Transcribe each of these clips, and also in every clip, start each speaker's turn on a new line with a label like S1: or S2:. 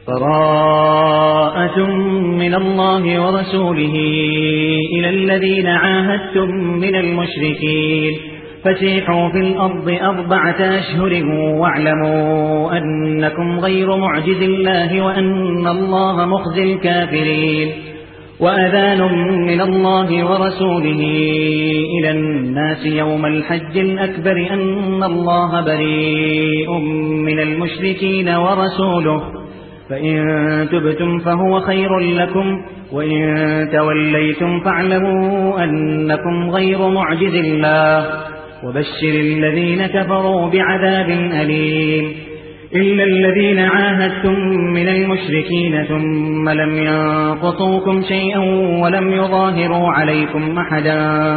S1: براءة من الله ورسوله إلى الذين عاهدتم من المشركين فسيحوا في الأرض 4 أشهر واعلموا أنكم غير معجز الله وأن الله مخزي الكافرين. وأذان من الله ورسوله إلى الناس يوم الحج الأكبر أن الله بريء من المشركين ورسوله فإن تبتم فهو خير لكم وإن توليتم فاعلموا أنكم غير معجز الله وبشر الذين كفروا بعذاب أليم. إلا الذين عاهدتم من المشركين ثم لم ينقصوكم شيئا ولم يظاهروا عليكم أحدا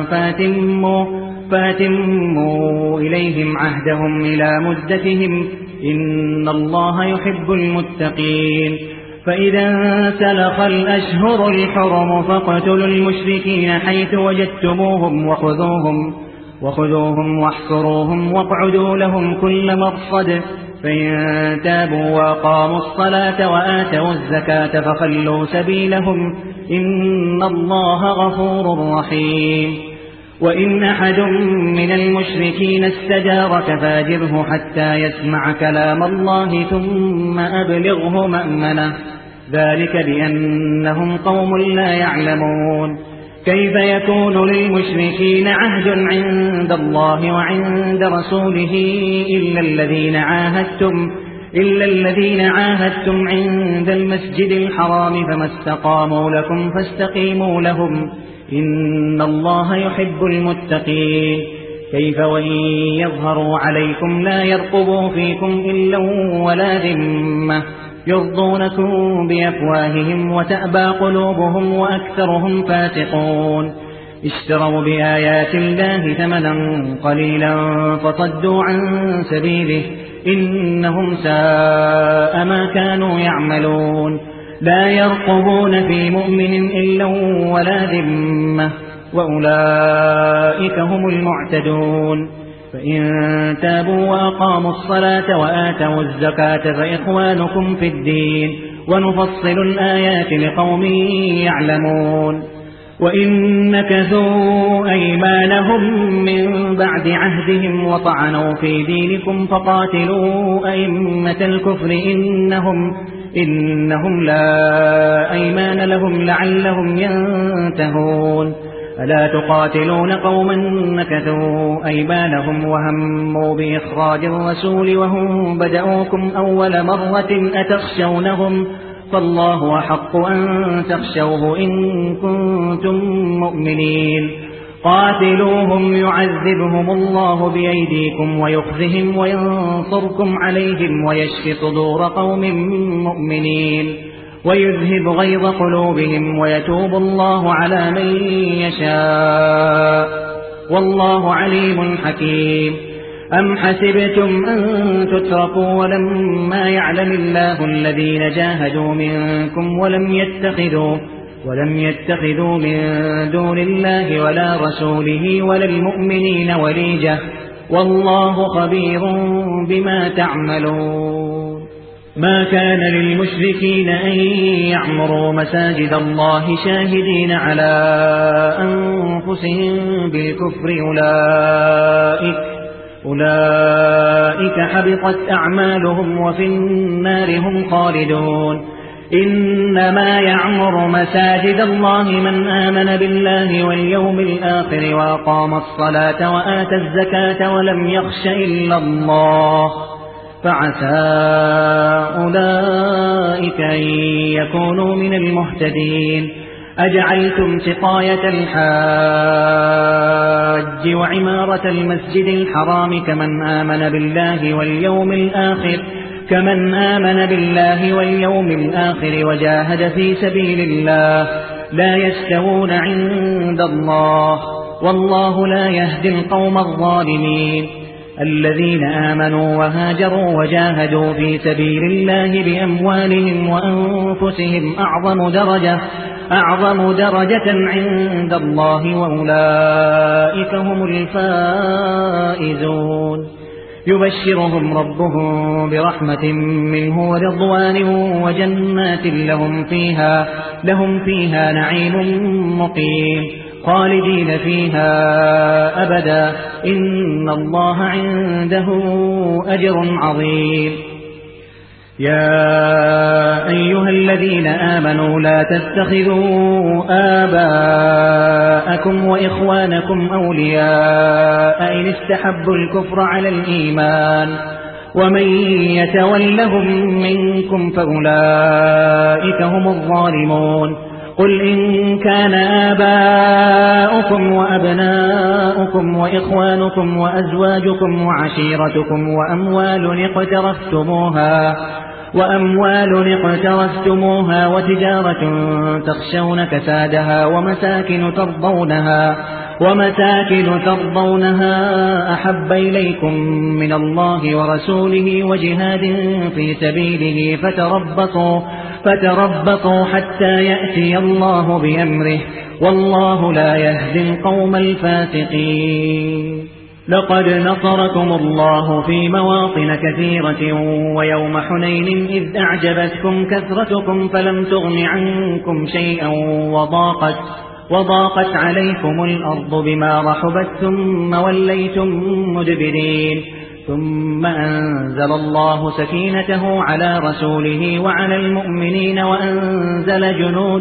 S1: فاتموا إليهم عهدهم إلى مدتهم إن الله يحب المتقين. فإذا انسلخ الأشهر الحرم فاقتلوا المشركين حيث وجدتموهم وخذوهم واحصروهم واقعدوا لهم كل مرصد فإن تابوا وأقاموا الصلاة وآتوا الزكاة فخلوا سبيلهم إن الله غفور رحيم. وإن أحد من المشركين استجارك فاجره حتى يسمع كلام الله ثم أبلغه مأمنه ذلك بأنهم قوم لا يعلمون. كيف يكون للمشركين عهد عند الله وعند رسوله إلا الذين عاهدتم عند المسجد الحرام فما استقاموا لكم فاستقيموا لهم إن الله يحب المتقين. كيف وإن يظهروا عليكم لا يرقبوا فيكم إلا ولا ذمة يرضونكم بأفواههم وتأبى قلوبهم وأكثرهم فاسقون. اشتروا بآيات الله ثمنا قليلا فصدوا عن سبيله إنهم ساء ما كانوا يعملون. لا يرقبون في مؤمن إلا ولا ذمة وأولئك هم المعتدون. فإن تابوا وأقاموا الصلاة وآتوا الزكاة فإخوانكم في الدين ونفصل الآيات لقوم يعلمون. وإن نكثوا أيمانهم من بعد عهدهم وطعنوا في دينكم فقاتلوا أئمة الكفر إنهم لا أيمان لهم لعلهم ينتهون. ألا تقاتلون قوما نكثوا أيمانهم وهموا بإخراج الرسول وهم بدأوكم أول مرة أتخشونهم فالله أحق أن تخشوه إن كنتم مؤمنين. قاتلوهم يعذبهم الله بأيديكم ويخزهم وينصركم عليهم ويشف صدور قوم مؤمنين ويذهب غيظ قلوبهم ويتوب الله على من يشاء والله عليم حكيم. أم حسبتم أن تتركوا ولما يعلم الله الذين جاهدوا منكم ولم يتخذوا من دون الله ولا رسوله ولا المؤمنين وليجة والله خبير بما تعملون. ما كان للمشركين أن يعمروا مساجد الله شاهدين على أنفسهم بالكفر أولئك حبطت أعمالهم وفي النار هم خالدون. إنما يعمر مساجد الله من آمن بالله واليوم الآخر وأقام الصلاة وآتى الزكاة ولم يخش إلا الله فعسى أولئك أن يكونوا من المهتدين. أجعلتم سقاية الحاج وعمارة المسجد الحرام كمن آمن بالله واليوم الآخر وجاهد في سبيل الله لا يستوون عند الله والله لا يهدي القوم الظالمين. الذين آمنوا وهاجروا وجاهدوا في سبيل الله بأموالهم وأنفسهم أعظم درجة عند الله وأولئك هم الفائزون. يبشرهم ربهم برحمة منه ورضوان وجنات لهم فيها نعيم مقيم خالدين فيها أبدا إن الله عنده أجر عظيم. يا أيها الذين آمنوا لا تتخذوا آباءكم وإخوانكم أولياء إن استحبوا الكفر على الإيمان ومن يتولهم منكم فأولئك هم الظالمون. قل إن كان آباؤكم وأبناؤكم وإخوانكم وأزواجكم وعشيرتكم وأموال اقترفتموها وتجارة تخشون كسادها ومساكن ترضونها أحب إليكم من الله ورسوله وجهاد في سبيله فتربصوا حتى يأتي الله بأمره والله لا يهدي القوم الفاسقين. لقد نصركم الله في مواطن كثيرة ويوم حنين إذ أعجبتكم كثرتكم فلم تغن عنكم شيئا وضاقت عليكم الأرض بما رحبت ثم وليتم مدبرين. ثم أنزل الله سكينته على رسوله وعلى المؤمنين وأنزل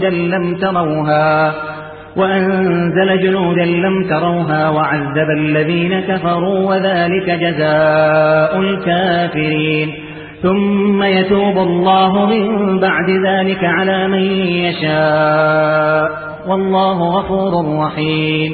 S1: جنودا لم تروها وعذب الذين كفروا وذلك جزاء الكافرين. ثم يتوب الله من بعد ذلك على من يشاء والله غفور رحيم.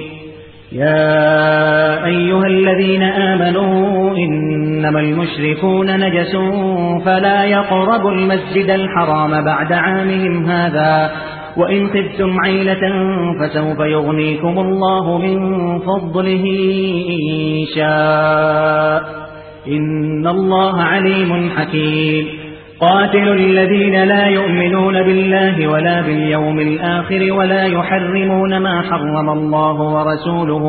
S1: يا أيها الذين آمنوا إنما المشركون نجس فلا يقربوا المسجد الحرام بعد عامهم هذا وإن خفتم عيلة فسوف يغنيكم الله من فضله إن شاء إن الله عليم حكيم. قاتلوا الذين لا يؤمنون بالله ولا باليوم الآخر ولا يحرمون ما حرم الله ورسوله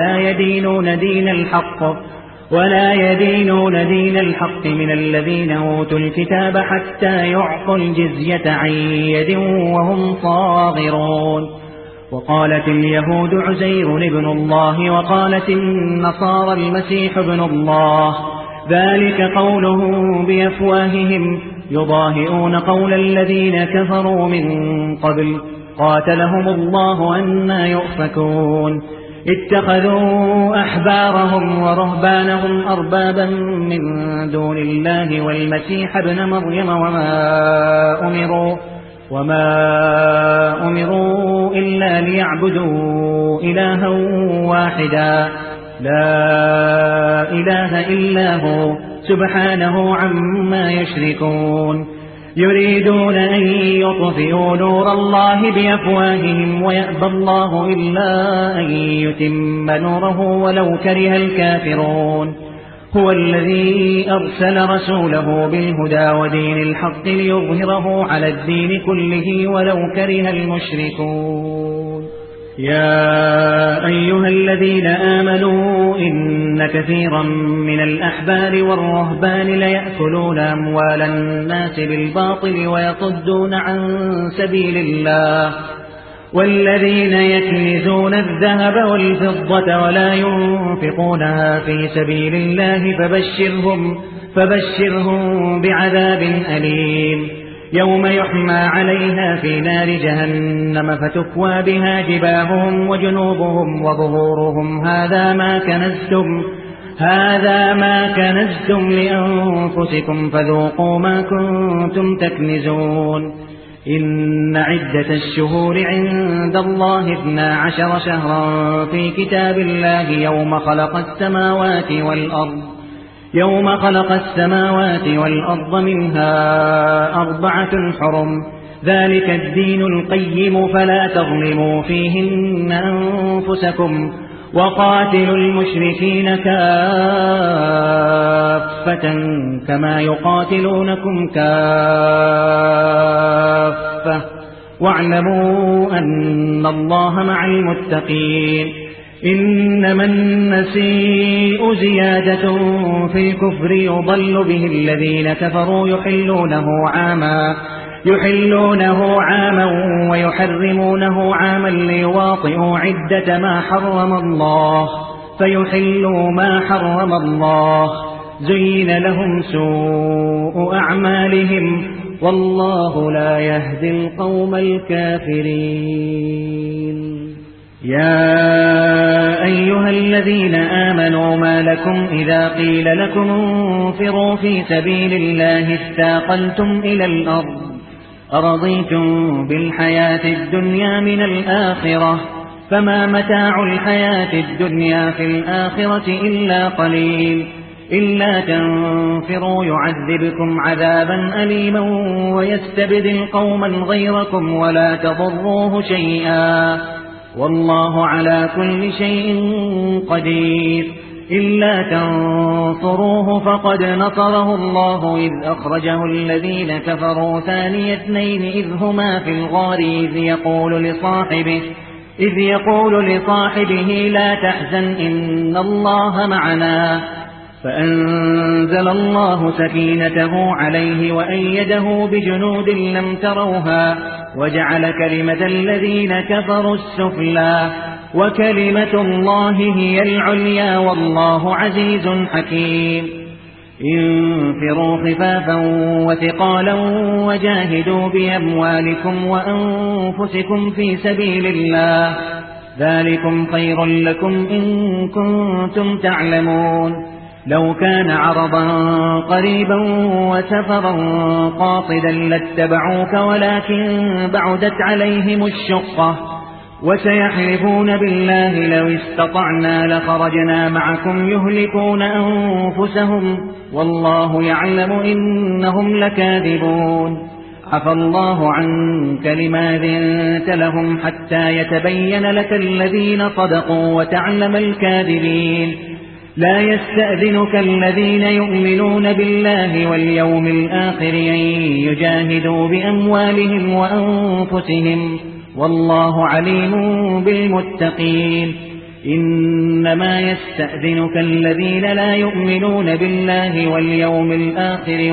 S1: ولا يدينون دين الحق من الذين أوتوا الكتاب حتى يعطوا الجزية عن يد وهم صاغرون. وقالت اليهود عزير ابن الله وقالت النصارى المسيح ابن الله ذلك قولهم بأفواههم يضاهئون قول الذين كفروا من قبل قاتلهم الله أنى يؤفكون. اتخذوا أحبارهم ورهبانهم أربابا من دون الله والمسيح ابن مريم وما أمروا إلا ليعبدوا إلها واحدا لا إله إلا هو سبحانه عما يشركون. يريدون أن يطفئوا نور الله بأفواههم ويأبى الله إلا أن يتم نوره ولو كره الكافرون. هو الذي أرسل رسوله بالهدى ودين الحق ليظهره على الدين كله ولو كره المشركون. يا أيها الذين آمنوا إن كثيرا من الأحبار والرهبان ليأكلون أموال الناس بالباطل ويصدون عن سبيل الله والذين يكنزون الذهب والفضة ولا ينفقونها في سبيل الله فبشرهم بعذاب أليم. يوم يحمى عليها في نار جهنم فتكوى بها جباههم وجنوبهم وظهورهم هذا ما كنزتم لأنفسكم فذوقوا ما كنتم تكنزون. إن عدة الشهور عند الله 12 شهرا في كتاب الله يوم خلق السماوات والأرض منها 4 حرم ذلك الدين القيم فلا تظلموا فيهن أنفسكم وقاتلوا المشركين كافة كما يقاتلونكم كافة واعلموا أن الله مع المتقين. إنما النسيء زيادة في الكفر يضل به الذين كفروا يحلونه عاما ويحرمونه عاما ليواطئوا عدة ما حرم الله فيحلوا ما حرم الله زين لهم سوء أعمالهم والله لا يهدي القوم الكافرين. يا أيها الذين آمنوا ما لكم إذا قيل لكم انفروا في سبيل الله استاقلتم إلى الأرض أرضيتم بالحياة الدنيا من الآخرة فما متاع الحياة الدنيا في الآخرة إلا قليل إلا تنفروا يعذبكم عذابا أليما ويستبدل قوما غيركم ولا تضروه شيئا والله على كل شيء قدير. إلا تنصروه فقد نصره الله إذ أخرجه الذين كفروا ثاني اثنين إذ هما في الغار إذ يقول لصاحبه لا تحزن إن الله معنا فأنزل الله سكينته عليه وأيده بجنود لم تروها وجعل كلمة الذين كفروا السفلى وكلمة الله هي العليا والله عزيز حكيم. انفروا خفافا وثقالا وجاهدوا بأموالكم وأنفسكم في سبيل الله ذلكم خير لكم إن كنتم تعلمون. لو كان عرضا قريبا وسفرا قاصدا لاتبعوك ولكن بعدت عليهم الشقة وسيحلفون بالله لو استطعنا لخرجنا معكم يهلكون أنفسهم والله يعلم إنهم لكاذبون. عفى الله عنك لما أذنت لهم حتى يتبين لك الذين صدقوا وتعلم الكاذبين. لا يستأذنك الذين يؤمنون بالله واليوم الآخر أن يجاهدوا بأموالهم وأنفسهم والله عليم بالمتقين. إنما يستأذنك الذين لا يؤمنون بالله واليوم الآخر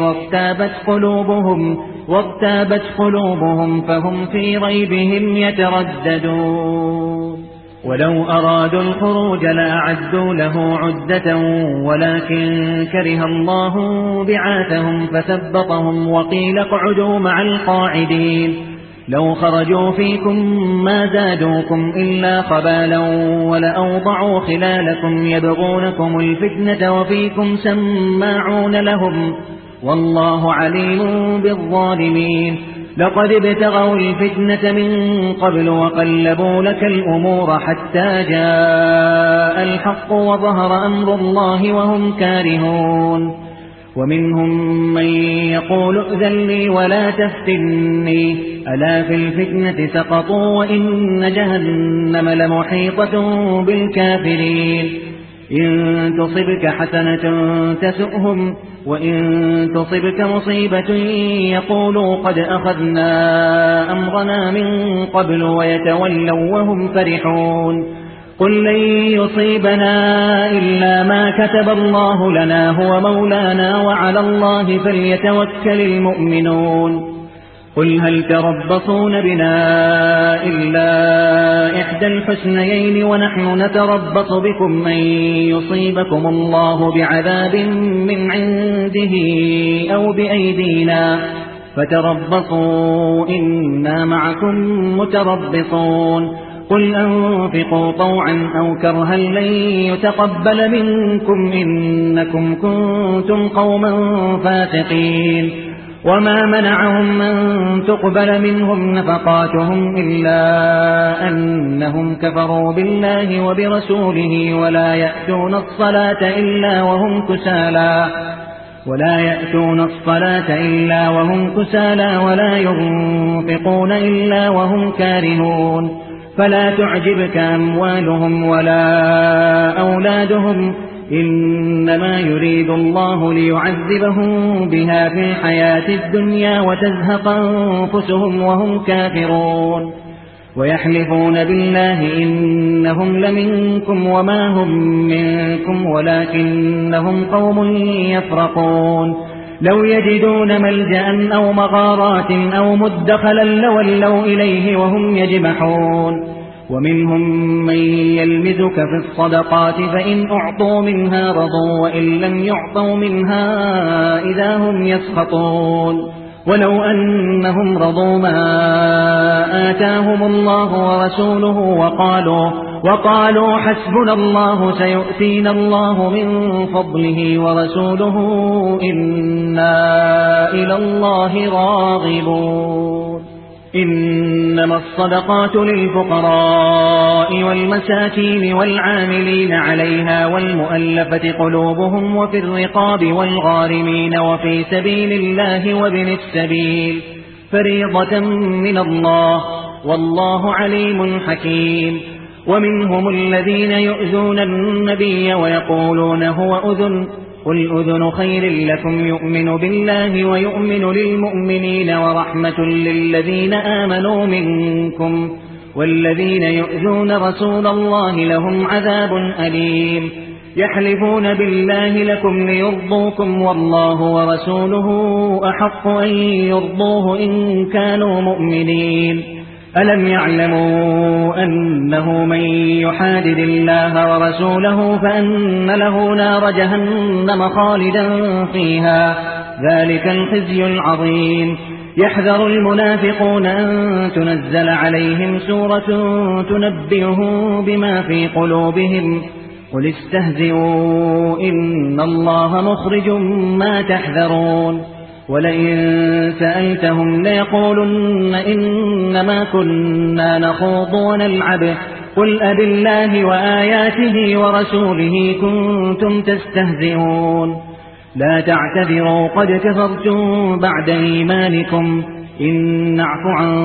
S1: وارتابت قلوبهم فهم في ريبهم يترددون. ولو أرادوا الخروج لأعدوا له عدة ولكن كره الله بعاثهم فثبطهم وقيل اقعدوا مع القاعدين. لو خرجوا فيكم ما زادوكم إلا خبالا ولأوضعوا خلالكم يبغونكم الفتنة وفيكم سماعون لهم والله عليم بالظالمين. لقد ابتغوا الفتنة من قبل وقلبوا لك الأمور حتى جاء الحق وظهر أمر الله وهم كارهون. ومنهم من يقول ائذن لي ولا تفتني ألا في الفتنة سقطوا وإن جهنم لمحيطة بالكافرين. إن تصبك حسنة تسؤهم وإن تصبك مصيبة يقولوا قد أخذنا أمرنا من قبل ويتولوا وهم فرحون. قل لن يصيبنا إلا ما كتب الله لنا هو مولانا وعلى الله فليتوكل المؤمنون. قل هل تربصون بنا إلا إحدى الحسنيين ونحن نتربص بكم أن يصيبكم الله بعذاب من عنده أو بأيدينا فتربصوا إنا معكم متربصون. قل أنفقوا طوعا أو كرها لن يتقبل منكم إنكم كنتم قوما فاسقين. وما منعهم أن تقبل منهم نفقاتهم إلا أنهم كفروا بالله وبرسوله ولا يأتون الصلاة إلا وهم كسالى ولا ينفقون إلا وهم كارهون. فلا تعجبك أموالهم ولا أولادهم إنما يريد الله ليعذبهم بها في الحياة الدنيا وتزهق أنفسهم وهم كافرون. ويحلفون بالله إنهم لمنكم وما هم منكم ولكنهم قوم يفرقون لو يجدون ملجأ أو مغارات أو مدخلا لولوا إليه وهم يجمحون ومنهم من يلمزك في الصدقات فإن أعطوا منها رضوا وإن لم يعطوا منها إذا هم يسخطون ولو أنهم رضوا ما آتاهم الله ورسوله وقالوا حسبنا الله سيؤتينا الله من فضله ورسوله إنا إلى الله راغبون إنما الصدقات للفقراء والمساكين والعاملين عليها والمؤلفة قلوبهم وفي الرقاب والغارمين وفي سبيل الله وابن السبيل فريضة من الله والله عليم حكيم ومنهم الذين يؤذون النبي ويقولون هو أذن قل أذن خير لكم يؤمن بالله ويؤمن للمؤمنين ورحمة للذين آمنوا منكم والذين يؤذون رسول الله لهم عذاب أليم يحلفون بالله لكم ليرضوكم والله ورسوله أحق أن يرضوه إن كانوا مؤمنين ألم يعلموا أنه من يحادد الله ورسوله فأن له نار جهنم خالدا فيها ذلك الخزي العظيم يحذر المنافقون أن تنزل عليهم سورة تنبئهم بما في قلوبهم قل استهزئوا إن الله مخرج ما تحذرون ولئن سألتهم ليقولن إنما كنا نخوض ونلعب قل أبالله وآياته ورسوله كنتم تستهزئون لا تعتذروا قد كفرتم بعد إيمانكم إن نعف عن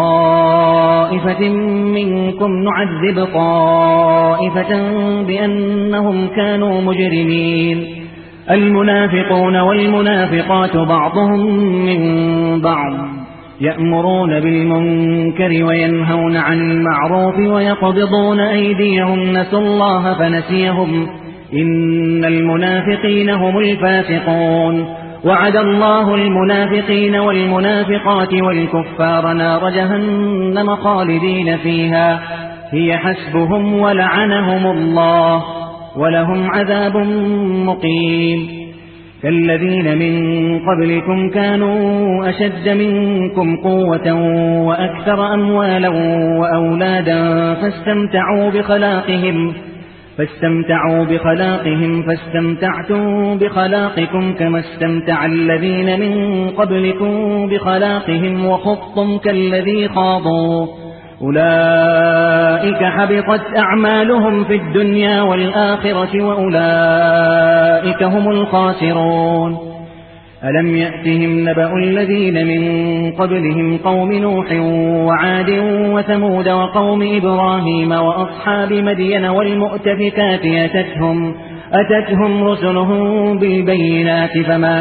S1: طائفة منكم نعذب طائفة بأنهم كانوا مجرمين المنافقون والمنافقات بعضهم من بعض يأمرون بالمنكر وينهون عن المعروف ويقبضون أيديهم نسوا الله فنسيهم إن المنافقين هم الفاسقون وعد الله المنافقين والمنافقات والكفار نار جهنم خالدين فيها هي حسبهم ولعنهم الله ولهم عذاب مقيم كالذين من قبلكم كانوا أشد منكم قوة وأكثر أموالا وأولادا فاستمتعوا بخلاقهم فاستمتعتم بخلاقكم كما استمتع الذين من قبلكم بخلاقهم وخضتم كالذي خاضوا أولئك حبطت أعمالهم في الدنيا والآخرة وأولئك هم الخاسرون ألم يأتهم نبأ الذين من قبلهم قوم نوح وعاد وثمود وقوم إبراهيم وأصحاب مدين والمؤتفكات أتتهم رسلهم بالبينات فما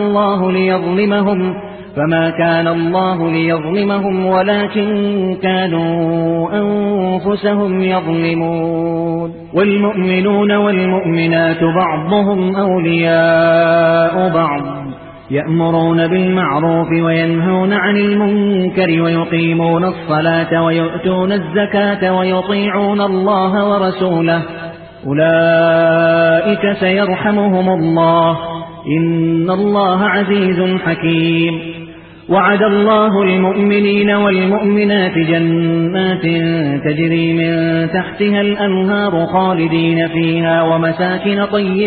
S1: كان الله ليظلمهم ولكن كانوا أنفسهم يظلمون والمؤمنون والمؤمنات بعضهم أولياء بعض يأمرون بالمعروف وينهون عن المنكر ويقيمون الصلاة ويؤتون الزكاة ويطيعون الله ورسوله أولئك سيرحمهم الله إن الله عزيز حكيم وعد الله المؤمنين والمؤمنات جنات تجري من تحتها الأنهار خالدين فيها ومساكن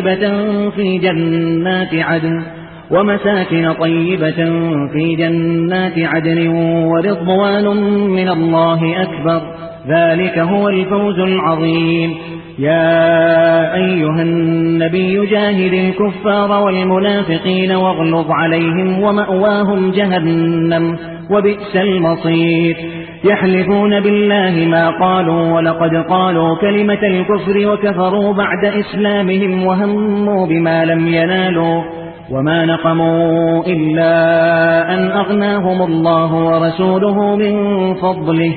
S1: طيبة في جنات عدن ورضوان من الله أكبر ذلك هو الفوز العظيم يا أيها النبي جاهد الكفار والمنافقين واغلظ عليهم ومأواهم جهنم وبئس المصير يحلفون بالله ما قالوا ولقد قالوا كلمة الكفر وكفروا بعد إسلامهم وهموا بما لم ينالوا وما نقموا إلا أن أغناهم الله ورسوله من فضله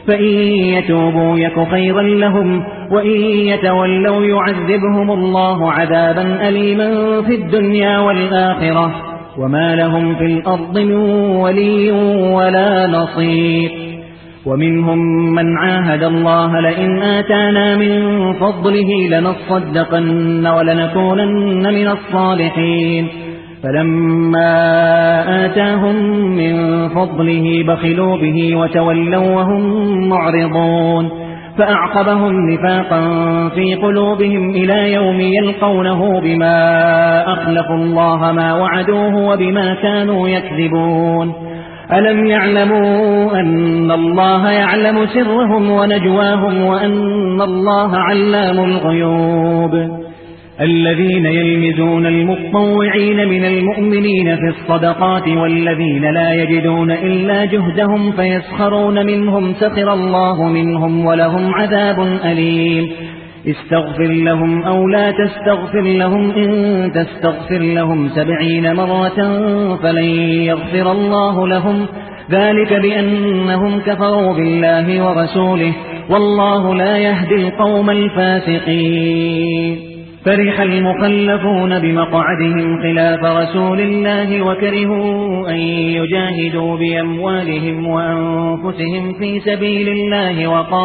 S1: فإن يتوبوا يك خيرا لهم وإن يتولوا يعذبهم الله عذابا أليما في الدنيا والآخرة وما لهم في الأرض من ولي ولا نصير. ومنهم من عاهد الله لئن آتانا من فضله لنصدقن ولنكونن من الصالحين فلما آتاهم من فضله بخلوا به وتولوا وهم معرضون فأعقبهم نفاقا في قلوبهم إلى يوم يلقونه بما أخلفوا الله ما وعدوه وبما كانوا يكذبون. ألم يعلموا أن الله يعلم سرهم ونجواهم وأن الله علام الغيوب. الذين يلمزون المطوعين من المؤمنين في الصدقات والذين لا يجدون إلا جهدهم فيسخرون منهم سخر الله منهم ولهم عذاب أليم. استغفر لهم أو لا تستغفر لهم إن تستغفر لهم 70 مرة فلن يغفر الله لهم ذلك بأنهم كفروا بالله ورسوله والله لا يهدي القوم الفاسقين. فرح المخلفون بمقعدهم خلاف رسول الله وكرهوا أن يجاهدوا بأموالهم وأنفسهم في سبيل الله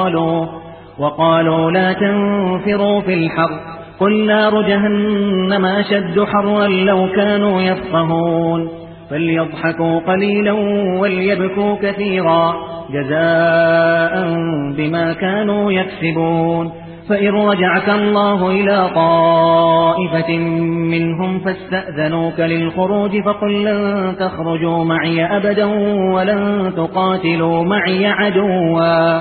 S1: وقالوا لا تنفروا في الحر قل نار جهنم أشد حرا لو كانوا يفقهون. فليضحكوا قليلا وليبكوا كثيرا جزاء بما كانوا يكسبون. فإن رجعك الله إلى طائفة منهم فاستأذنوك للخروج فقل لن تخرجوا معي أبدا ولن تقاتلوا معي عدوا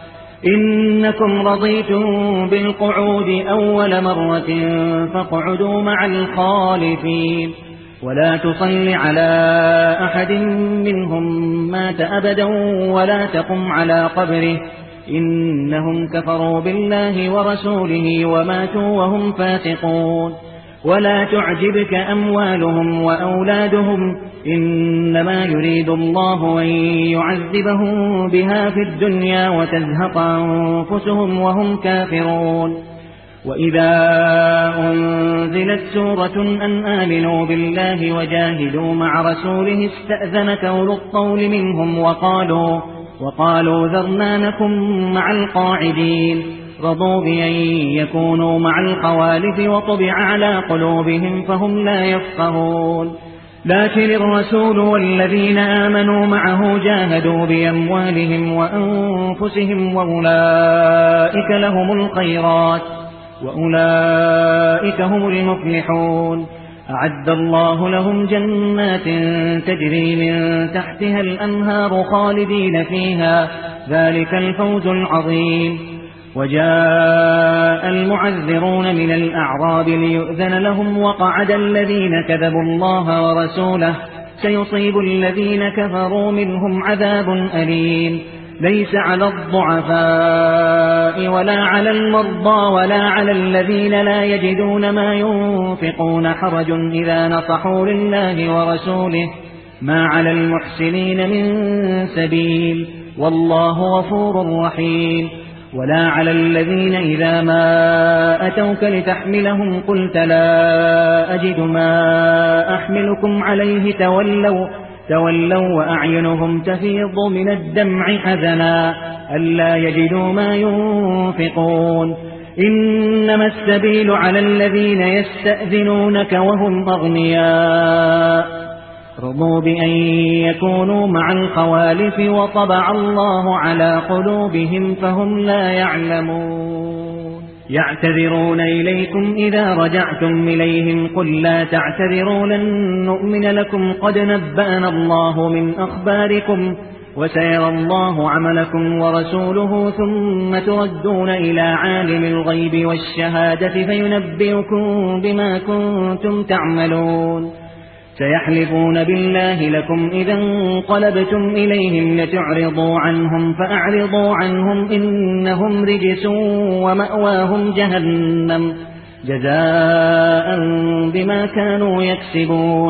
S1: إنكم رضيتم بالقعود أول مرة فاقعدوا مع الخالفين ولا تصل على أحد منهم مات أبدا ولا تقم على قبره إنهم كفروا بالله ورسوله وماتوا وهم فاسقون. ولا تعجبك أموالهم وأولادهم إنما يريد الله أن يعذبهم بها في الدنيا وتزهق أنفسهم وهم كافرون. وإذا أنزلت سورة أن آمنوا بالله وجاهدوا مع رسوله استأذنك أولو الطول منهم وقالوا ذرنا نكن مع القاعدين رضوا بأن يكونوا مع الخوالف وطبع على قلوبهم فهم لا يفقهون. لكن الرسول والذين آمنوا معه جاهدوا بأموالهم وأنفسهم وأولئك لهم الخيرات وأولئك هم المفلحون. أعد الله لهم جنات تجري من تحتها الأنهار خالدين فيها ذلك الفوز العظيم. وجاء المعذرون من الأعراب ليؤذن لهم وقعد الذين كذبوا الله ورسوله سيصيب الذين كفروا منهم عذاب أليم. ليس على الضعفاء ولا على المرضى ولا على الذين لا يجدون ما ينفقون حرج إذا نصحوا لله ورسوله ما على المحسنين من سبيل والله غفور رحيم. ولا على الذين إذا ما أتوك لتحملهم قلت لا أجد ما أحملكم عليه تولوا وأعينهم تفيض من الدمع حزنا ألا يجدوا ما ينفقون. إنما السبيل على الذين يستأذنونك وهم أغنياء رضوا بأن يكونوا مع الخوالف وطبع الله على قلوبهم فهم لا يعلمون. يعتذرون إليكم إذا رجعتم إليهم قل لا تعتذروا لن نؤمن لكم قد نبأنا الله من أخباركم وسيرى الله عملكم ورسوله ثم تردون إلى عالم الغيب والشهادة فينبئكم بما كنتم تعملون. سيحلفون بالله لكم إذا انقلبتم إليهم لتعرضوا عنهم فأعرضوا عنهم إنهم رجس ومأواهم جهنم جزاء بما كانوا يكسبون.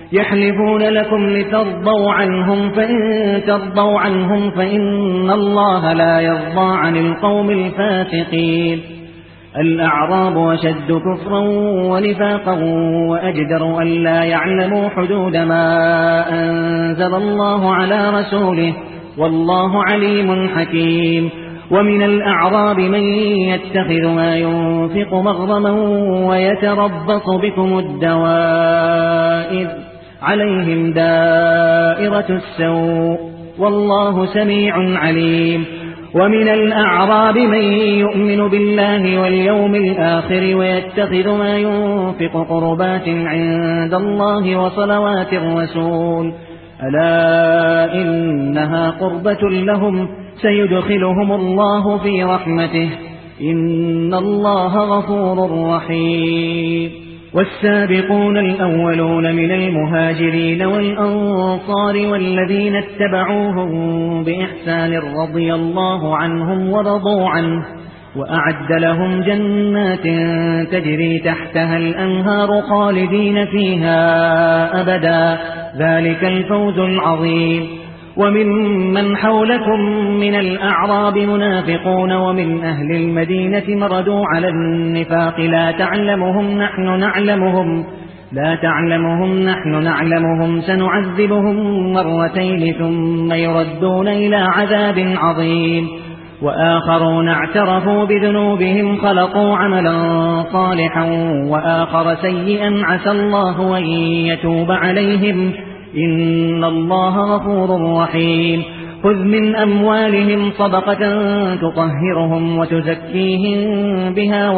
S1: يحلفون لكم لترضوا عنهم، فإن ترضوا عنهم فإن الله لا يرضى عن القوم الفاسقين. الأعراب أشد كفرا ونفاقا وأجدر أن لا يعلموا حدود ما أنزل الله على رسوله، والله عليم حكيم. ومن الأعراب من يتخذ ما ينفق مغرما ويتربص بكم الدوائر، عليهم دائرة السوء، والله سميع عليم. ومن الأعراب من يؤمن بالله واليوم الآخر ويتخذ ما ينفق قربات عند الله وصلوات الرسول، ألا إنها قربة لهم، سيدخلهم الله في رحمته، إن الله غفور رحيم. والسابقون الأولون من المهاجرين والأنصار والذين اتبعوهم بإحسان رضي الله عنهم ورضوا عنه، وأعد لهم جنات تجري تحتها الأنهار خالدين فيها أبدا، ذلك الفوز العظيم. وممن حولكم من الأعراب منافقون ومن أهل المدينة مردوا على النفاق لا تعلمهم نحن نعلمهم سنعذبهم مرتين ثم يردون إلى عذاب عظيم. وآخرون اعترفوا بذنوبهم خلقوا عملا صالحا وآخر سيئا عسى الله أن يتوب عليهم، إن الله غفور رحيم. خذ من أموالهم صدقة تطهرهم وتزكيهم بها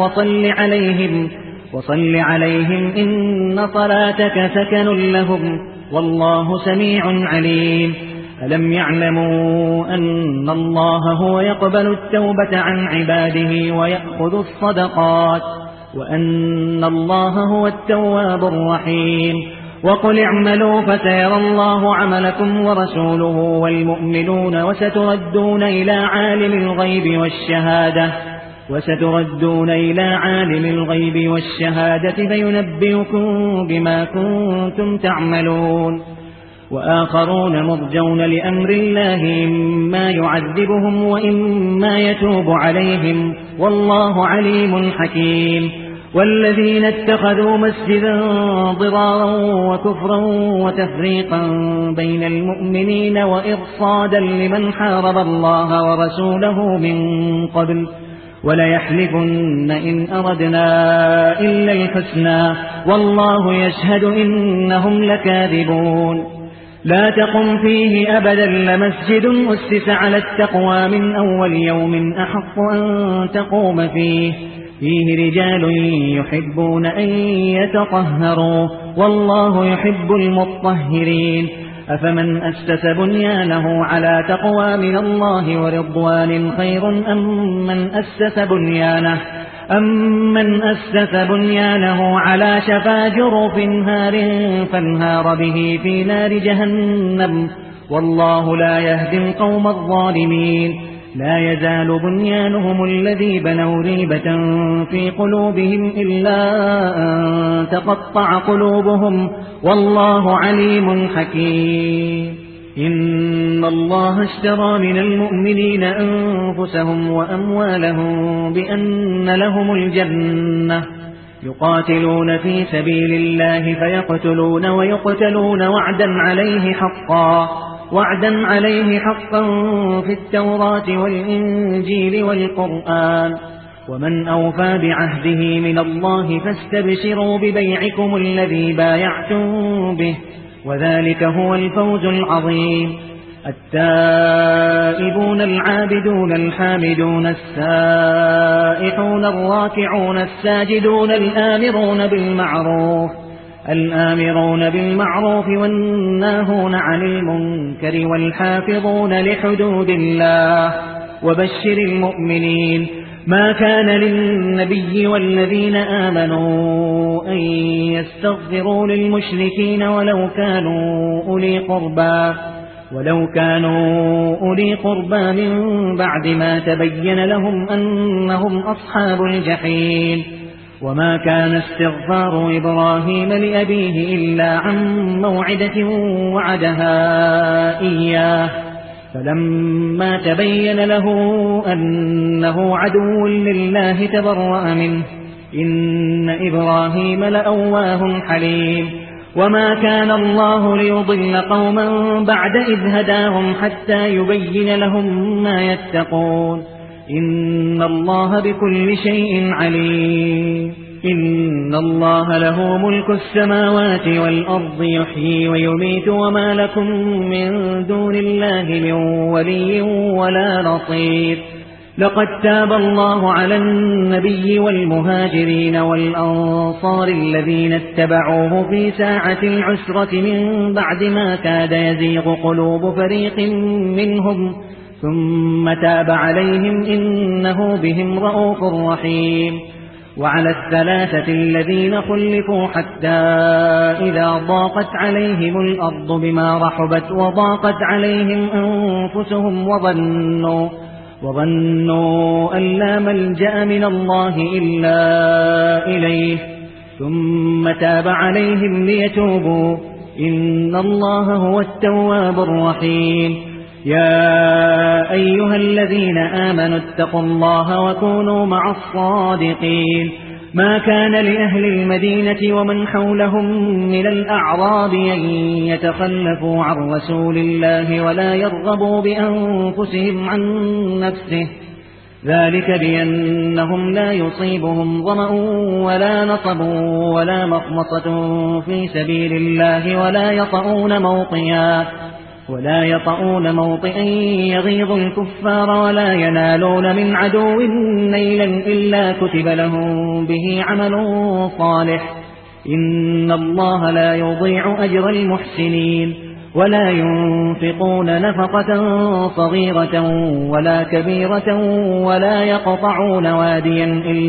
S1: وصل عليهم إن صلاتك سكن لهم، والله سميع عليم. ألم يعلموا أن الله هو يقبل التوبة عن عباده ويأخذ الصدقات، وأن الله هو التواب الرحيم. وقل اعملوا فسيرى الله عملكم ورسوله والمؤمنون وستردون إلى عالم الغيب والشهادة فينبئكم بما كنتم تعملون. وآخرون مرجون لأمر الله إما يعذبهم وإما يتوب عليهم، والله عليم حكيم. والذين اتخذوا مسجدا ضرارا وكفرا وتفريقا بين المؤمنين وإرصادا لمن حارب الله ورسوله من قبل وليحلفن إن أردنا إلا الحسنى، والله يشهد إنهم لكاذبون. لا تقم فيه أبدا لمسجد أسس على التقوى من أول يوم أحق أن تقوم فيه رجال يحبون أن يتطهروا، والله يحب المطهرين. أفمن أسس بنيانه على تقوى من الله ورضوان خير أم من أسس بنيانه على شفا جرف هار فانهار به في نار جهنم، والله لا يهدي القوم الظالمين. لا يزال بنيانهم الذي بنوا ريبة في قلوبهم إلا أن تقطع قلوبهم، والله عليم حكيم. إن الله اشترى من المؤمنين أنفسهم وأموالهم بأن لهم الجنة، يقاتلون في سبيل الله فيقتلون ويقتلون وعدا عليه حقا في التوراة والإنجيل والقرآن، ومن أوفى بعهده من الله فاستبشروا ببيعكم الذي بايعتم به، وذلك هو الفوز العظيم. التائبون العابدون الحامدون السائحون الراكعون الساجدون الآمرون بالمعروف والناهون عن المنكر والحافظون لحدود الله، وبشر المؤمنين. ما كان للنبي والذين آمنوا أن يستغفروا للمشركين ولو كانوا أولي قربى من بعد ما تبين لهم أنهم أصحاب الجحيم. وما كان استغفار إبراهيم لأبيه إلا عن موعدة وعدها إياه فلما تبين له أنه عدو لله تبرأ منه إن إبراهيم لأواه حليم وما كان الله ليضل قوما بعد إذ هداهم حتى يبين لهم ما يتقون إن الله بكل شيء عليم إن الله له ملك السماوات والأرض يحيي ويميت وما لكم من دون الله من ولي ولا نصير لقد تاب الله على النبي والمهاجرين والأنصار الذين اتبعوه في ساعة العسرة من بعد ما كاد يزيغ قلوب فريق منهم ثم تاب عليهم إنه بهم رءوف رحيم وعلى الثلاثة الذين خلفوا حتى إذا ضاقت عليهم الأرض بما رحبت وضاقت عليهم أنفسهم وظنوا أن لا ملجأ من الله إلا إليه ثم تاب عليهم ليتوبوا إن الله هو التواب الرحيم يا أيها الذين آمنوا اتقوا الله وكونوا مع الصادقين ما كان لأهل المدينة ومن حولهم من الأعراب أن يتخلفوا عن رسول الله ولا يرغبوا بأنفسهم عن نفسه ذلك بأنهم لا يصيبهم ظمأ ولا نصب ولا مخمصة في سبيل الله ولا يطؤون موطئا يغيظ الكفار ولا ينالون من عدو نيلا إلا كتب لهم به عمل صالح إن الله لا يضيع أجر المحسنين ولا ينفقون نفقة صغيرة ولا كبيرة ولا يقطعون واديا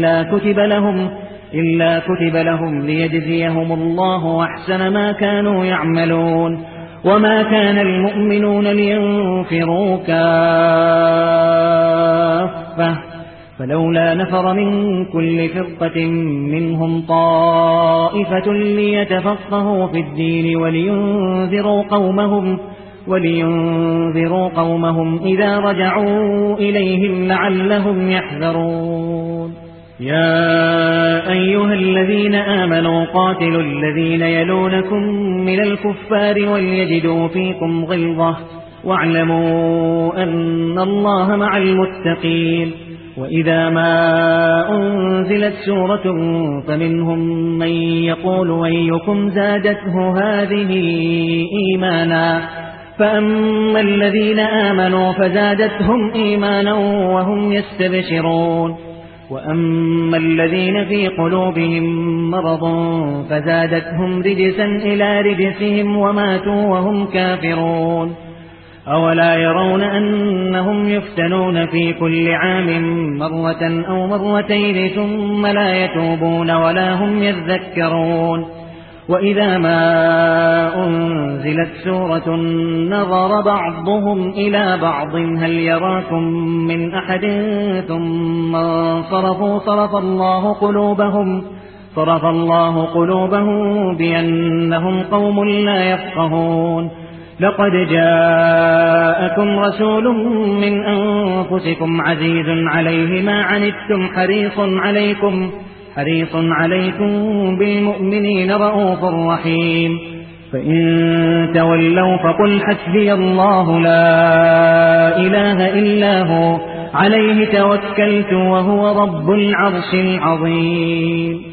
S1: إلا كتب لهم ليجزيهم الله أحسن ما كانوا يعملون وما كان المؤمنون لينفروا كافة فلولا نفر من كل فرقة منهم طائفة ليتفقهوا في الدين ولينذروا قومهم إذا رجعوا إليهم لعلهم يحذرون يا أيها الذين آمنوا قاتلوا الذين يلونكم من الكفار وليجدوا فيكم غلظة واعلموا أن الله مع المتقين وإذا ما أنزلت سورة فمنهم من يقول أيكم زادته هذه إيمانا فأما الذين آمنوا فزادتهم إيمانا وهم يستبشرون وأما الذين في قلوبهم مرض فزادتهم رجسا إلى رجسهم وماتوا وهم كافرون أولا يرون أنهم يفتنون في كل عام مرة أو مرتين ثم لا يتوبون ولا هم يذكرون وإذا ما أنزلت سورة نظر بعضهم إلى بعض هل يراكم من أحد ثم انصرفوا صرف الله قلوبهم بأنهم قوم لا يفقهون لقد جاءكم رسول من أنفسكم عزيز عليه ما عنتم حريص عليكم بالمؤمنين رءوف رحيم فإن تولوا فقل حسبي الله لا إله إلا هو عليه توكلت وهو رب العرش العظيم